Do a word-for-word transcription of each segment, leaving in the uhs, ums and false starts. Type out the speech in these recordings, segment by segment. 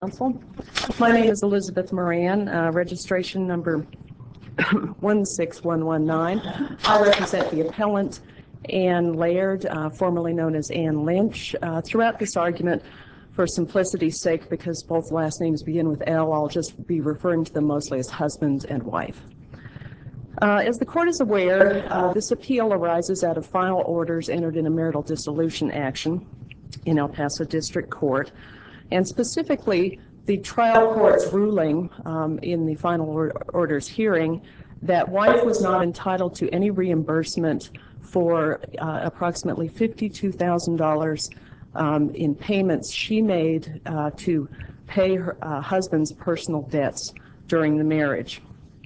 Council. My name is Elizabeth Moran, uh, registration number one six one one nine. I represent the appellant Ann Laird, uh, formerly known as Ann Lynch. Uh, throughout this argument, for simplicity's sake, because both last names begin with L, I'll just be referring to them mostly as husband and wife. Uh, as the court is aware, uh, this appeal arises out of final orders entered in a marital dissolution action in El Paso District Court, and specifically the trial court's ruling um, in the final or orders hearing that wife was not entitled to any reimbursement for uh, approximately fifty-two thousand dollars um, in payments she made uh, to pay her uh, husband's personal debts during the marriage.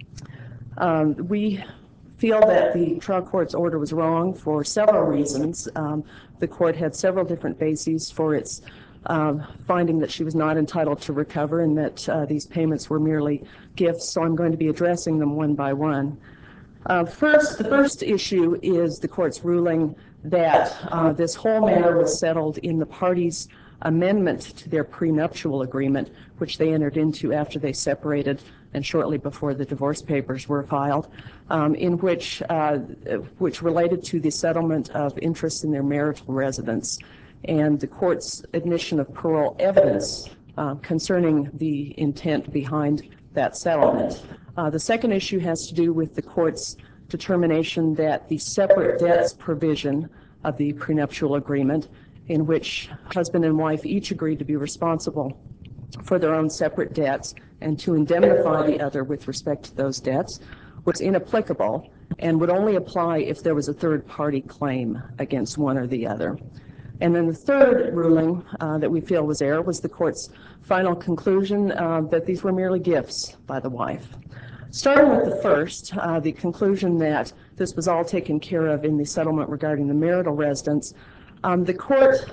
Um, we feel that the trial court's order was wrong for several reasons. Um, the court had several different bases for its um, finding that she was not entitled to recover and that uh, these payments were merely gifts, so I'm going to be addressing them one by one. Uh, first, the first issue is the court's ruling that uh, this whole matter was settled in the parties' amendment to their prenuptial agreement, which they entered into after they separated and shortly before the divorce papers were filed, um, in which uh, which related to the settlement of interests in their marital residence and the court's admission of parole evidence uh, concerning the intent behind that settlement. Uh, the second issue has to do with the court's determination that the separate debts provision of the prenuptial agreement, in which husband and wife each agreed to be responsible for their own separate debts and to indemnify the other with respect to those debts, was inapplicable and would only apply if there was a third-party claim against one or the other. And then the third ruling uh, that we feel was error was the court's final conclusion uh, that these were merely gifts by the wife. Starting with the first, uh, the conclusion that this was all taken care of in the settlement regarding the marital residence, um, the court,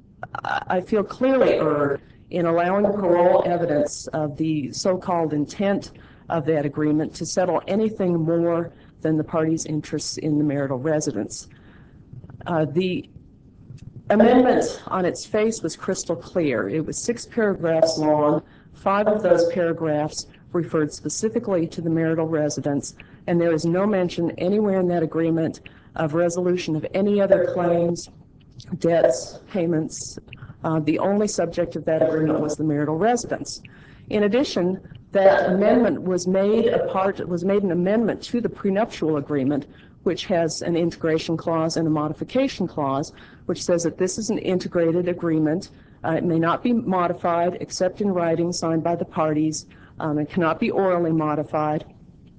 I feel, clearly erred in allowing parole evidence of the so-called intent of that agreement to settle anything more than the parties' interests in the marital residence. Uh, the amendment on its face was crystal clear. It was six paragraphs long. Five of those paragraphs referred specifically to the marital residence, and there is no mention anywhere in that agreement of resolution of any other claims, debts, payments. Uh, the only subject of that agreement was the marital residence. In addition, that amendment was made a part, was made an amendment to the prenuptial agreement, which has an integration clause and a modification clause, which says that this is an integrated agreement. Uh, it may not be modified except in writing signed by the parties. Um, it cannot be orally modified.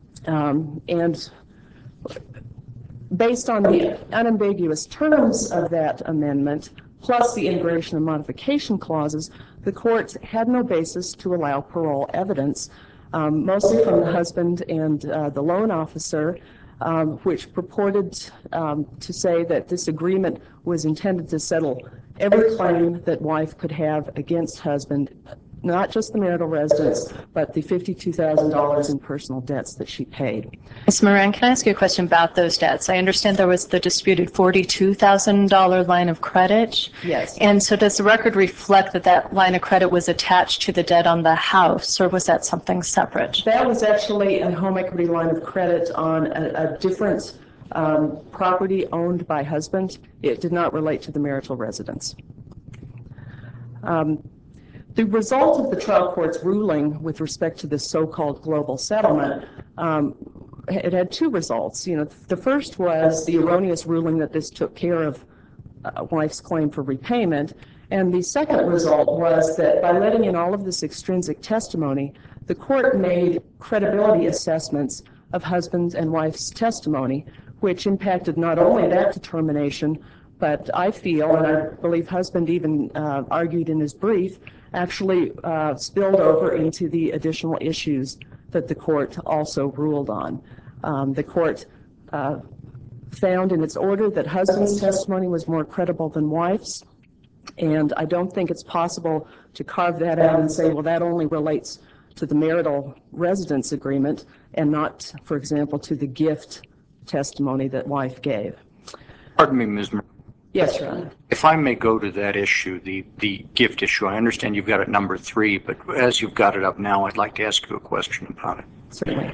Um, and based on the unambiguous terms of that amendment, plus the integration and modification clauses, the court had no basis to allow parole evidence, um, mostly from the husband and uh, the loan officer, um, which purported um, to say that this agreement was intended to settle every claim that wife could have against husband, not just the marital residence, but the fifty-two thousand dollars in personal debts that she paid. Miz Moran, can I ask you a question about those debts? I understand there was the disputed forty-two thousand dollars line of credit. Yes. And so does the record reflect that that line of credit was attached to the debt on the house, or was that something separate? That was actually a home equity line of credit on a, a different um, property owned by husband. It did not relate to the marital residence. Um, The result of the trial court's ruling with respect to this so-called global settlement, um, it had two results. You know, the first was the erroneous ruling that this took care of uh, wife's claim for repayment, and the second result was that by letting in all of this extrinsic testimony, the court made credibility assessments of husband's and wife's testimony, which impacted not only that determination, but I feel, and I believe husband even uh, argued in his brief, actually uh, spilled over into the additional issues that the court also ruled on. Um, the court uh, found in its order that husband's testimony was more credible than wife's, and I don't think it's possible to carve that out and say, well, that only relates to the marital residence agreement and not, for example, to the gift testimony that wife gave. Pardon me, Miz Moran. Yes, Your Honor. If I may go to that issue, the, the gift issue, I understand you've got it number three, but as you've got it up now, I'd like to ask you a question about it. Certainly.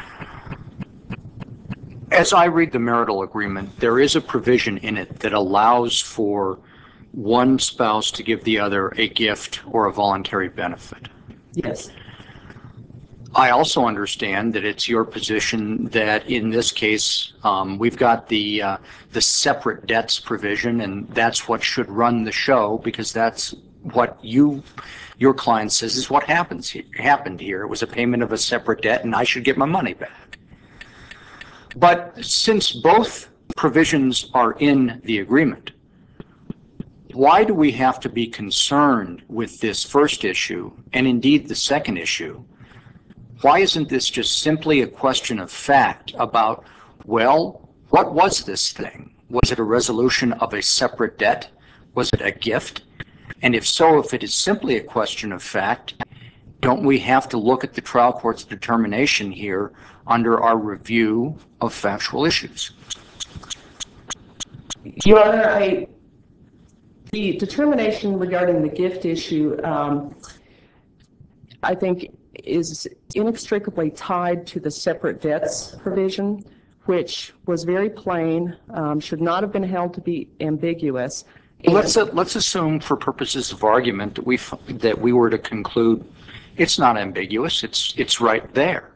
As I read the marital agreement, there is a provision in it that allows for one spouse to give the other a gift or a voluntary benefit. Yes. I also understand that it's your position that in this case, um, we've got the uh, the separate debts provision, and that's what should run the show, because that's what you, your client says is what happens here, happened here. It was a payment of a separate debt, and I should get my money back. But since both provisions are in the agreement, why do we have to be concerned with this first issue, and indeed the second issue? Why isn't this just simply a question of fact about, well, what was this thing? Was it a resolution of a separate debt? Was it a gift? And if so, if it is simply a question of fact, don't we have to look at the trial court's determination here under our review of factual issues? Your Honor, I, the determination regarding the gift issue, um, I think, is inextricably tied to the separate debts provision, which was very plain, um, should not have been held to be ambiguous. Let's uh, let's assume, for purposes of argument, that we f- that we were to conclude it's not ambiguous. It's it's right there.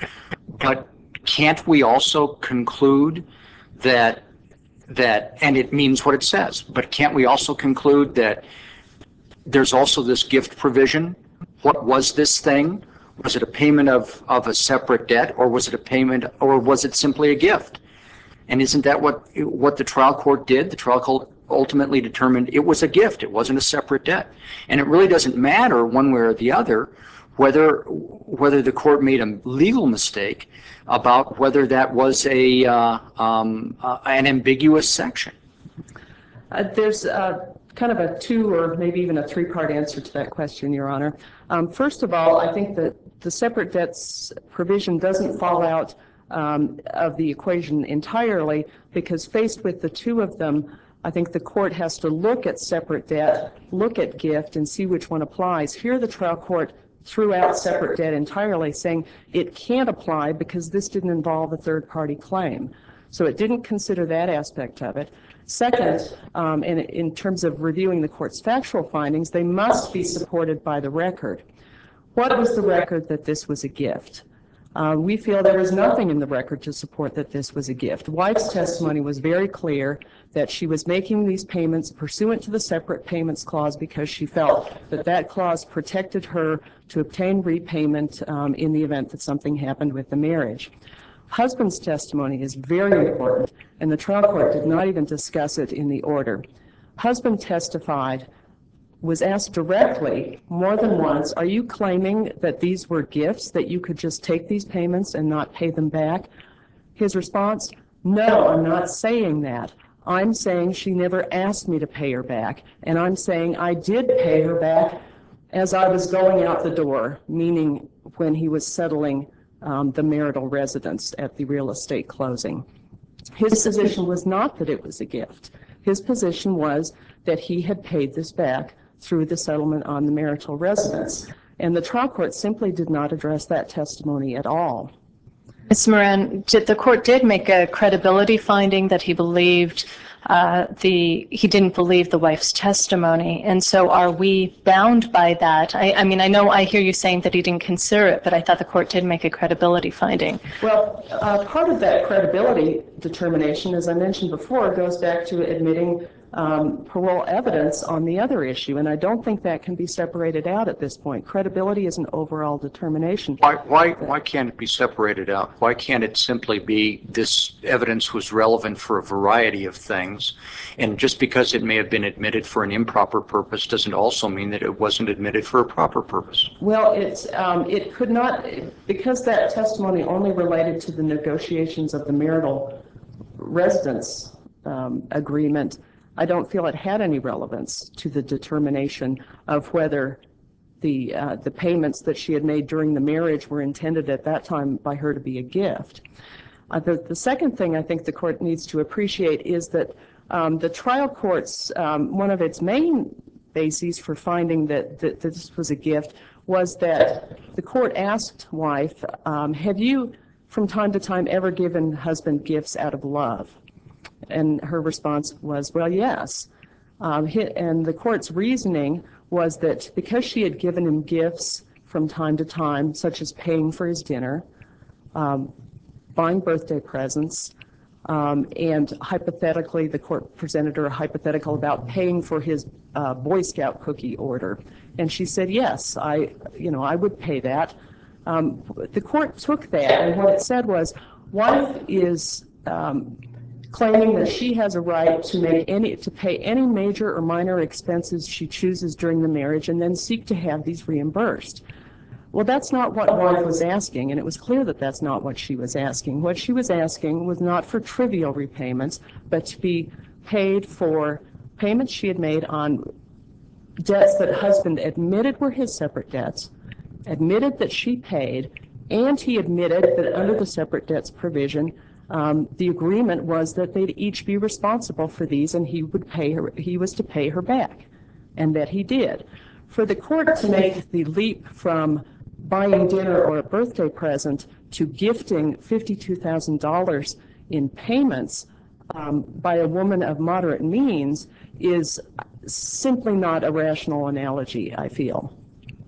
But can't we also conclude that that and it means what it says? But can't we also conclude that there's also this gift provision? What was this thing? Was it a payment of, of a separate debt, or was it a payment, or was it simply a gift? And isn't that what what the trial court did? The trial court ultimately determined it was a gift. It wasn't a separate debt. And it really doesn't matter one way or the other whether whether the court made a legal mistake about whether that was a uh, um, uh, an ambiguous section. Uh, there's uh, kind of a two or maybe even a three-part answer to that question, Your Honor. Um, first of all, I think that the separate debts provision doesn't fall out um, of the equation entirely, because faced with the two of them, I think the court has to look at separate debt, look at gift, and see which one applies. Here the trial court threw out separate debt entirely, saying it can't apply because this didn't involve a third-party claim. So it didn't consider that aspect of it. Second, um, in, in terms of reviewing the court's factual findings, they must be supported by the record. What was the record that this was a gift? Uh, we feel there was nothing in the record to support that this was a gift. Wife's testimony was very clear that she was making these payments pursuant to the separate payments clause because she felt that that clause protected her to obtain repayment um, in the event that something happened with the marriage. Husband's testimony is very important, and the trial court did not even discuss it in the order. Husband testified, was asked directly more than once, are you claiming that these were gifts, that you could just take these payments and not pay them back? His response, no, I'm not saying that. I'm saying she never asked me to pay her back, and I'm saying I did pay her back as I was going out the door, meaning when he was settling um, the marital residence at the real estate closing. His position was not that it was a gift. His position was that he had paid this back through the settlement on the marital residence. And the trial court simply did not address that testimony at all. Miz Moran, did, the court did make a credibility finding that he believed uh, the he didn't believe the wife's testimony, and so are we bound by that? I, I mean, I know I hear you saying that he didn't consider it, but I thought the court did make a credibility finding. Well, uh, part of that credibility determination, as I mentioned before, goes back to admitting um, parole evidence on the other issue, and I don't think that can be separated out at this point. Credibility is an overall determination. Why, why, why can't it be separated out? Why can't it simply be this evidence was relevant for a variety of things, and just because it may have been admitted for an improper purpose doesn't also mean that it wasn't admitted for a proper purpose? Well, it's, um, it could not, because that testimony only related to the negotiations of the marital residence um, agreement, I don't feel it had any relevance to the determination of whether the uh, the payments that she had made during the marriage were intended at that time by her to be a gift. Uh, the, the second thing I think the court needs to appreciate is that Um, the trial court's, um, one of its main bases for finding that, that, that this was a gift was that the court asked wife, um, have you from time to time ever given husband gifts out of love? And her response was, well, yes. Um, and the court's reasoning was that because she had given him gifts from time to time, such as paying for his dinner, um, buying birthday presents, um, and hypothetically, the court presented her a hypothetical about paying for his uh, Boy Scout cookie order. And she said, yes, I, you know, I would pay that. Um, the court took that, and what it said was, wife is um, claiming that she has a right to make any to pay any major or minor expenses she chooses during the marriage and then seek to have these reimbursed. Well, that's not what wife was asking, and it was clear that that's not what she was asking. What she was asking was not for trivial repayments, but to be paid for payments she had made on debts that husband admitted were his separate debts, admitted that she paid, and he admitted that under the separate debts provision, um, the agreement was that they'd each be responsible for these, and he would pay her. He was to pay her back, and that he did. For the court to make the leap from buying dinner or a birthday present to gifting fifty-two thousand dollars in payments um, by a woman of moderate means is simply not a rational analogy, I feel.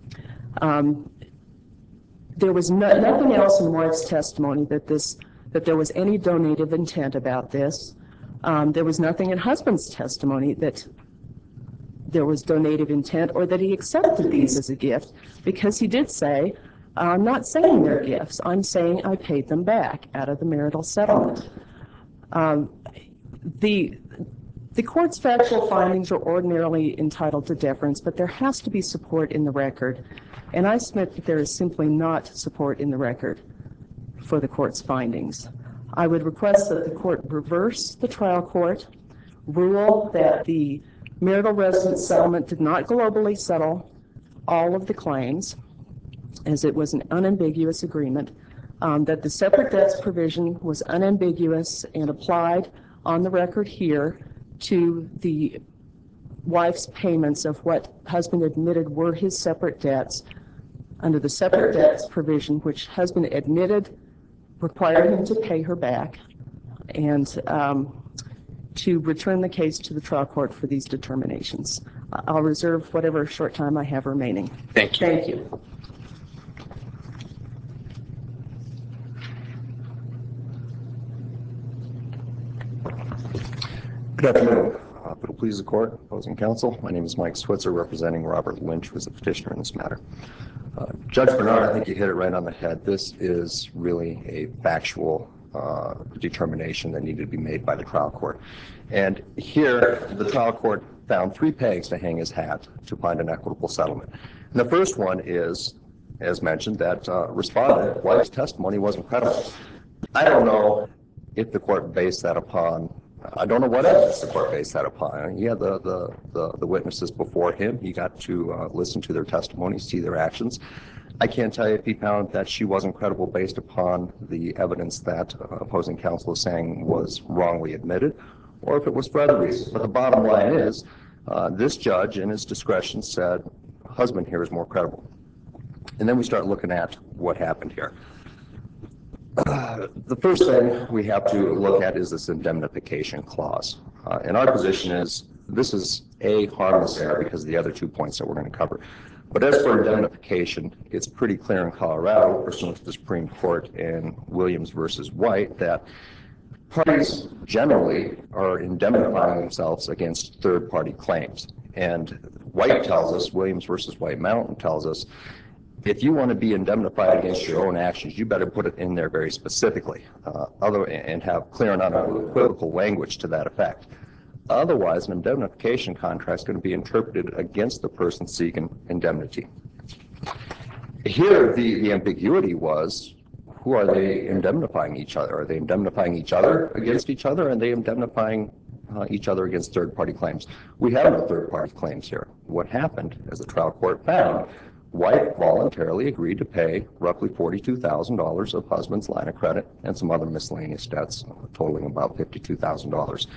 Um, there was no, nothing else in wife's testimony that this that there was any donative intent about this. Um, there was nothing in husband's testimony that there was donative intent or that he accepted these as a gift, because he did say, I'm not saying they're gifts, I'm saying I paid them back out of the marital settlement. Um, the The court's factual findings are ordinarily entitled to deference, but there has to be support in the record. And I submit that there is simply not support in the record for the court's findings. I would request that the court reverse the trial court, rule that the marital residence settlement did not globally settle all of the claims, as it was an unambiguous agreement, um, that the separate debts provision was unambiguous and applied on the record here to the wife's payments of what husband admitted were his separate debts under the separate debts provision, which husband admitted required him to pay her back, and um, to return the case to the trial court for these determinations. I'll reserve whatever short time I have remaining. Thank you. Thank you. Good afternoon. Uh, if it'll please the court, opposing counsel, my name is Mike Switzer, representing Robert Lynch, who is the petitioner in this matter. Uh, Judge Bernard, I think you hit it right on the head. This is really a factual uh, determination that needed to be made by the trial court. And here, the trial court found three pegs to hang his hat to find an equitable settlement. And the first one is, as mentioned, that uh, respondent, wife's testimony wasn't credible. I don't know if the court based that upon I don't know what evidence the court based that upon. He had the, the, the, the witnesses before him. He got to uh, listen to their testimony, see their actions. I can't tell you if he found that she wasn't credible based upon the evidence that uh, opposing counsel is saying was wrongly admitted, or if it was for other reasons. But the bottom line is, uh, this judge, in his discretion, said, husband here is more credible. And then we start looking at what happened here. Uh, the first thing we have to look at is this indemnification clause. Uh, and our position is this is a harmless error because of the other two points that we're going to cover. But as for indemnification, it's pretty clear in Colorado, pursuant to the Supreme Court in Williams versus White, that parties generally are indemnifying themselves against third-party claims. And White tells us, Williams versus White Mountain tells us, if you want to be indemnified against your own actions, you better put it in there very specifically, uh, other, and have clear and unequivocal language to that effect. Otherwise, an indemnification contract is going to be interpreted against the person seeking indemnity. Here, the, the ambiguity was, who are they indemnifying each other? Are they indemnifying each other against each other? Or are they indemnifying uh, each other against third-party claims? We have no third-party claims here. What happened, as the trial court found, White voluntarily agreed to pay roughly forty-two thousand dollars of husband's line of credit and some other miscellaneous debts, totaling about fifty-two thousand dollars.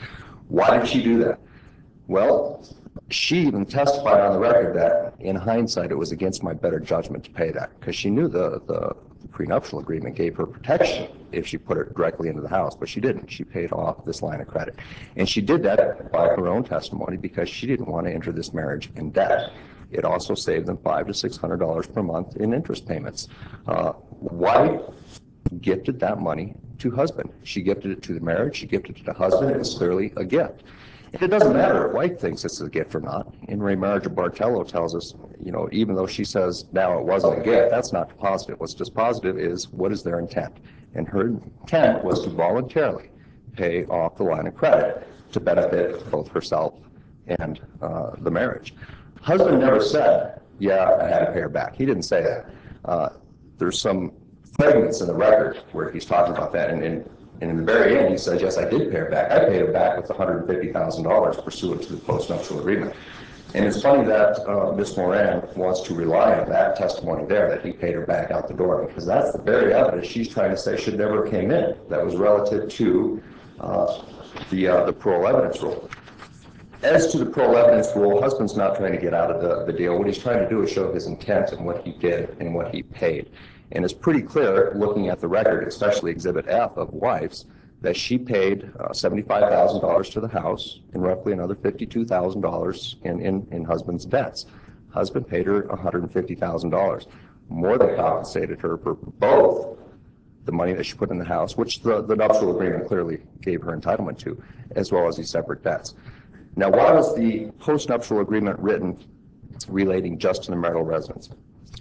Why did she do that? Well, she even testified on the record that in hindsight it was against my better judgment to pay that, because she knew the, the prenuptial agreement gave her protection if she put it directly into the house, but she didn't. She paid off this line of credit. And she did that by her own testimony because she didn't want to enter this marriage in debt. It also saved them five to six hundred dollars per month in interest payments. Uh, wife gifted that money to husband. She gifted it to the marriage. She gifted it to husband. It was clearly a gift. And it doesn't matter if wife thinks it's a gift or not. In Re Marriage of Bartello tells us, you know, even though she says now it wasn't a gift, that's not positive. What's just positive is what is their intent. And her intent was to voluntarily pay off the line of credit to benefit both herself and uh, the marriage. Husband never said, yeah, I had to pay her back. He didn't say that. Uh, there's some fragments in the record where he's talking about that, and, and, and in the very end he says, yes, I did pay her back. I paid her back with one hundred fifty thousand dollars pursuant to the postnuptial agreement. And it's funny that uh, Miz Moran wants to rely on that testimony there, that he paid her back out the door, because that's the very evidence she's trying to say should never have came in. That was relative to uh, the, uh, the parole evidence rule. As to the parole evidence rule, husband's not trying to get out of the, the deal. What he's trying to do is show his intent and what he did and what he paid. And it's pretty clear, looking at the record, especially Exhibit F of wife's, that she paid uh, seventy-five thousand dollars to the house and roughly another fifty-two thousand dollars in, in, in husband's debts. Husband paid her one hundred fifty thousand dollars, more than compensated her for both the money that she put in the house, which the, the nuptial agreement clearly gave her entitlement to, as well as these separate debts. Now, why was the postnuptial agreement written relating just to the marital residence?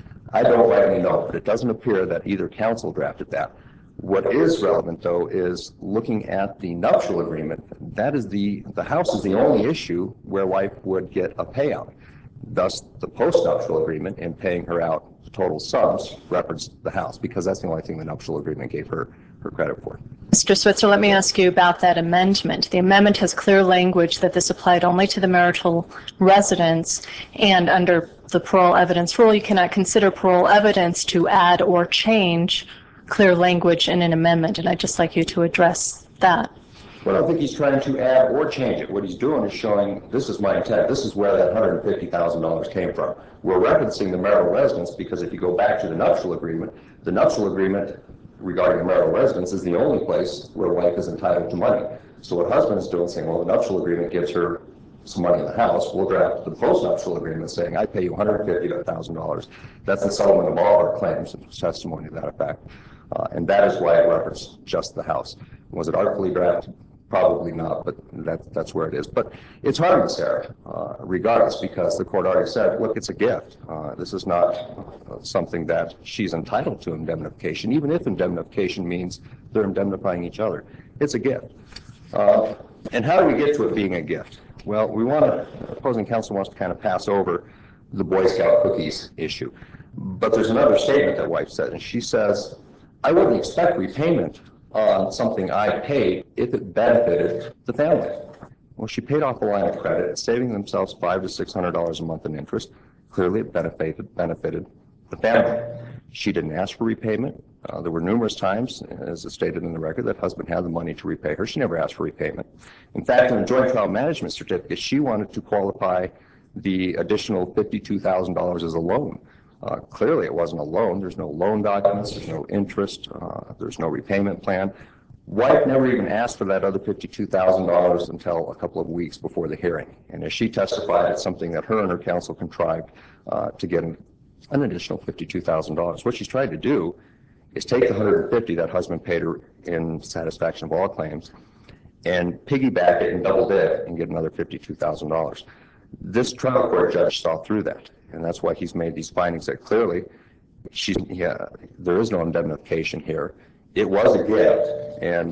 I don't rightly know, but it doesn't appear that either counsel drafted that. What is relevant, though, is looking at the nuptial agreement. That is the, the house is the only issue where wife would get a payout. Thus, the postnuptial agreement in paying her out the total sums referenced the house, because that's the only thing the nuptial agreement gave her, her credit for. Mister Switzer, let me ask you about that amendment. The amendment has clear language that this applied only to the marital residence, and under the parole evidence rule, you cannot consider parole evidence to add or change clear language in an amendment, and I'd just like you to address that. Well, I don't think he's trying to add or change it. What he's doing is showing, this is my intent, this is where that one hundred fifty thousand dollars came from. We're referencing the marital residence because if you go back to the nuptial agreement, the nuptial agreement regarding the marital residence is the only place where wife is entitled to money. So what husband is doing is saying, well, the nuptial agreement gives her some money in the house. We'll draft the postnuptial agreement saying, I pay you one hundred fifty thousand dollars. That's the settlement of all our claims and testimony to that effect. Uh, and that is why it referenced just the house. Was it artfully drafted? Probably not, but that, that's where it is. But it's harmless error, uh, regardless, because the court already said, look, it's a gift. Uh, this is not uh, something that she's entitled to indemnification, even if indemnification means they're indemnifying each other. It's a gift. Uh, and how do we get to it being a gift? Well, we want to, opposing counsel wants to kind of pass over the Boy Scout cookies issue. But there's another statement that wife said, and she says, I wouldn't expect repayment on something I paid if it benefited the family. Well, she paid off a line of credit, saving themselves five to six hundred dollars a month in interest. Clearly, it benefited benefited the family. She didn't ask for repayment. Uh, there were numerous times, as is stated in the record, that husband had the money to repay her. She never asked for repayment. In fact, in the joint trial management certificate, she wanted to qualify the additional fifty-two thousand dollars as a loan. Uh, clearly, it wasn't a loan. There's no loan documents. There's no interest. Uh, there's no repayment plan. Wife never even asked for that other fifty-two thousand dollars until a couple of weeks before the hearing. And as she testified, it's something that her and her counsel contrived uh, to get an, an additional fifty-two thousand dollars. What she's tried to do is take the one hundred fifty that husband paid her in satisfaction of all claims and piggyback it and double dip and get another fifty-two thousand dollars. This trial court judge saw through that. And that's why he's made these findings that clearly she's, yeah, there is no indemnification here. It was a gift, and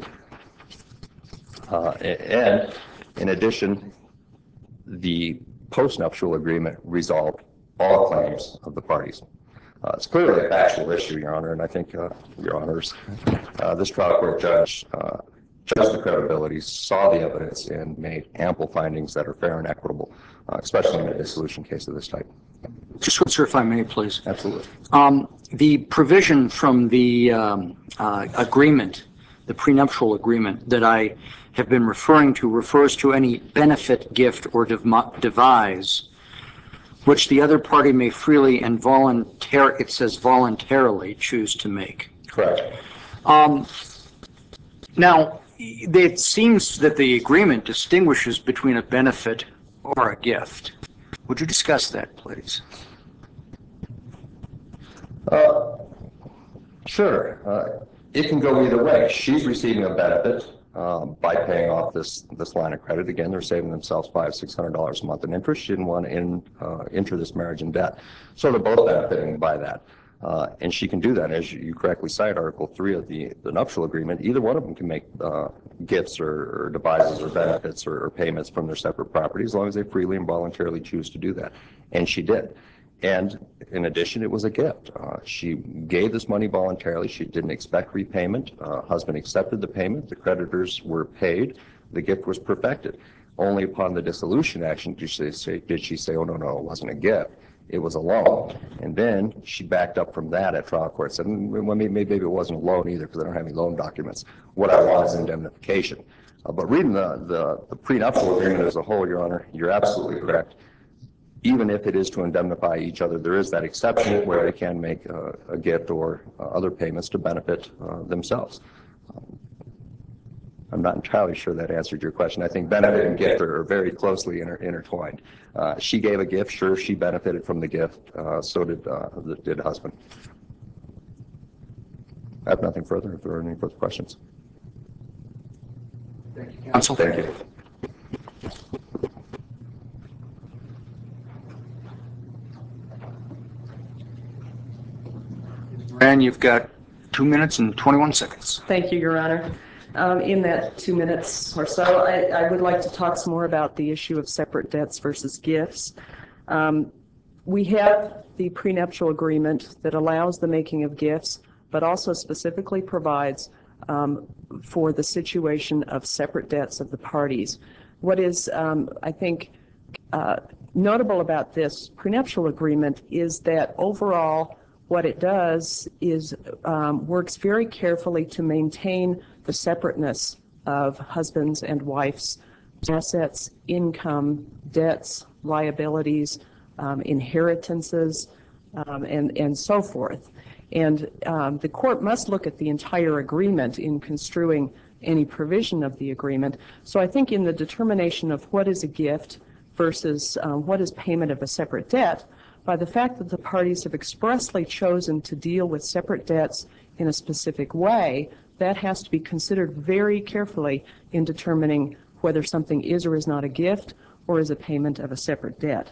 uh, and in addition, the postnuptial agreement resolved all claims of the parties. Uh, it's clearly a factual issue, Your Honor, and I think, uh, Your Honors, uh, this trial court judge uh, judged the credibility, saw the evidence, and made ample findings that are fair and equitable, uh, especially in a dissolution case of this type. Mister Switzer, if I may, please. Absolutely. Um, the provision from the um, uh, agreement, the prenuptial agreement that I have been referring to refers to any benefit, gift, or dev- devise which the other party may freely and voluntarily, it says voluntarily, choose to make. Correct. Um, now, it seems that the agreement distinguishes between a benefit or a gift. Would you discuss that, please? Uh, sure. Uh, it can go either way. She's receiving a benefit um, by paying off this this line of credit. Again, they're saving themselves five, six hundred dollars a month in interest. She didn't want to in, uh, enter this marriage in debt, so they're both benefiting by that. Uh, and she can do that, as you correctly cite, Article Three of the, the nuptial agreement. Either one of them can make uh, gifts or, or devises or benefits or, or payments from their separate property, as long as they freely and voluntarily choose to do that. And she did. And in addition, it was a gift. Uh, she gave this money voluntarily. She didn't expect repayment. Uh, husband accepted the payment. The creditors were paid. The gift was perfected. Only upon the dissolution action did she say, did she say, oh, no, no, it wasn't a gift. It was a loan. And then she backed up from that at trial court, said, well, maybe, maybe it wasn't a loan either because I don't have any loan documents. What I want is indemnification. Uh, but reading the, the, the prenuptial agreement as a whole, Your Honor, you're absolutely correct. Even if it is to indemnify each other, there is that exception where they can make uh, a gift or uh, other payments to benefit uh, themselves. Um, I'm not entirely sure that answered your question. I think benefit and gift are very closely inter intertwined. Uh, she gave a gift, sure, she benefited from the gift, uh, so did, uh, the, did husband. I have nothing further if there are any further questions. Thank you, counsel. Thank you. And you've got two minutes and twenty-one seconds. Thank you, Your Honor. Um, in that two minutes or so, I, I would like to talk some more about the issue of separate debts versus gifts. Um, we have the prenuptial agreement that allows the making of gifts, but also specifically provides um, for the situation of separate debts of the parties. What is, um, I think, uh, notable about this prenuptial agreement is that overall what it does is um, works very carefully to maintain the separateness of husbands and wives' assets, income, debts, liabilities, um, inheritances, um, and, and so forth. And um, the court must look at the entire agreement in construing any provision of the agreement. So I think in the determination of what is a gift versus uh, what is payment of a separate debt, by the fact that the parties have expressly chosen to deal with separate debts in a specific way, that has to be considered very carefully in determining whether something is or is not a gift or is a payment of a separate debt.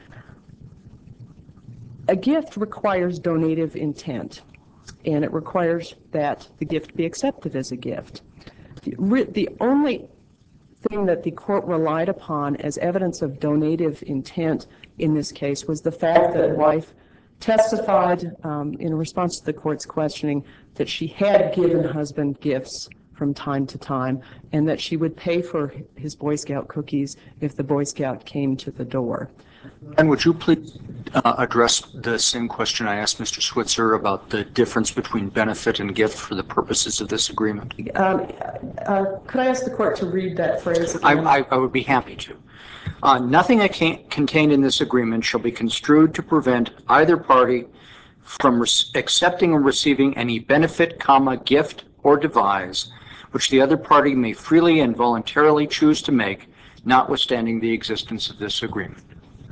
A gift requires donative intent, and it requires that the gift be accepted as a gift. The, the only thing that the court relied upon as evidence of donative intent in this case was the fact that wife testified um, in response to the court's questioning that she had given husband gifts from time to time and that she would pay for his Boy Scout cookies if the Boy Scout came to the door. And would you please uh, address the same question I asked Mister Switzer about the difference between benefit and gift for the purposes of this agreement? Um, uh, could I ask the court to read that phrase I, again? I, I would be happy to. Uh, nothing contained in this agreement shall be construed to prevent either party from accepting or receiving any benefit, comma, gift, or devise which the other party may freely and voluntarily choose to make, notwithstanding the existence of this agreement.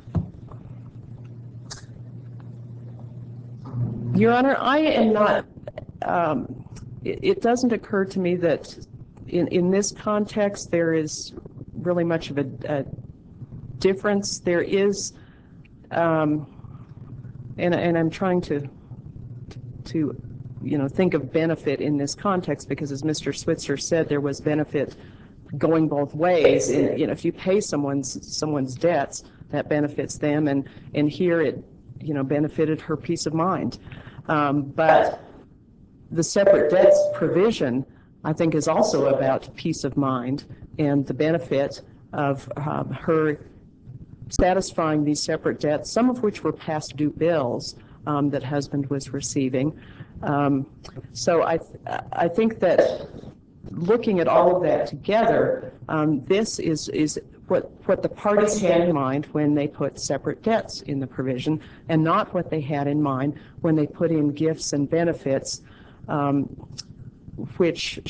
Your Honor, I am not, um, it, it doesn't occur to me that in, in this context there is really much of a, a difference. There is, um, and, and I'm trying to, to, you know, think of benefit in this context because as Mister Switzer said, there was benefit going both ways. And, you know, if you pay someone's, someone's debts, that benefits them, and, and here it, you know, benefited her peace of mind. Um, but the separate debts provision, I think, is also about peace of mind and the benefit of um, her satisfying these separate debts, some of which were past due bills um, that husband was receiving. Um, so I, th I think that looking at all of that together, um, this is, is what, what the parties had in mind when they put separate debts in the provision, and not what they had in mind when they put in gifts and benefits, um, which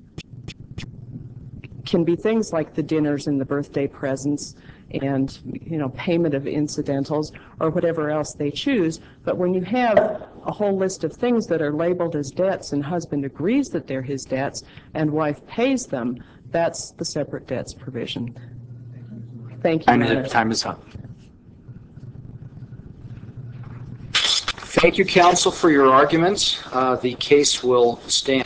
can be things like the dinners and the birthday presents and, you know, payment of incidentals or whatever else they choose. But when you have a whole list of things that are labeled as debts and husband agrees that they're his debts and wife pays them, that's the separate debts provision. Thank you. Time Madam. is, time is up. Thank you, counsel, for your arguments. Uh, the case will stand.